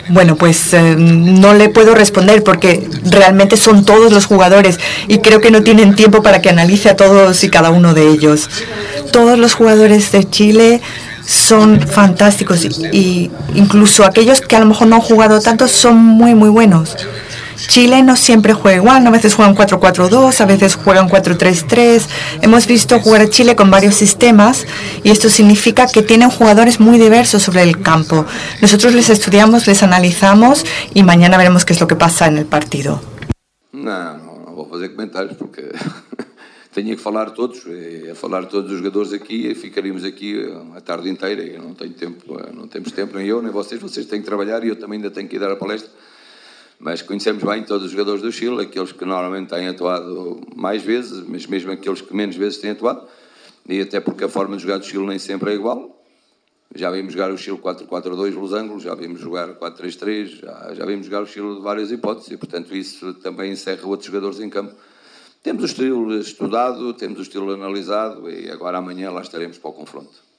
Bueno, pues no le puedo responder porque realmente son todos los jugadores y creo que no tienen tiempo para que analice a todos y cada uno de ellos. Todos los jugadores de Chile son fantásticos y incluso aquellos que a lo mejor no han jugado tanto son muy, muy buenos. Chile no siempre juega igual, a veces juegan 4-4-2, a veces juegan 4-3-3. Hemos visto jugar a Chile con varios sistemas y esto significa que tienen jugadores muy diversos sobre el campo. Nosotros les estudiamos, les analizamos y mañana veremos qué es lo que pasa en el partido. Não vou fazer comentários porque tenho que falar todos, falar todos os jogadores aqui e ficaríamos aqui a tarde inteira e não tenho tempo, não temos tempo, nem eu, nem vocês têm que trabalhar e eu também ainda tenho que ir dar a palestra. Mas conhecemos bem todos os jogadores do Chile, aqueles que normalmente têm atuado mais vezes, mas mesmo aqueles que menos vezes têm atuado, e até porque a forma de jogar do Chile nem sempre é igual. Já vimos jogar o Chile 4-4-2 losango, já vimos jogar 4-3-3, já vimos jogar o Chile de várias hipóteses, e portanto isso também encerra outros jogadores em campo. Temos o estilo estudado, temos o estilo analisado, e agora amanhã lá estaremos para o confronto.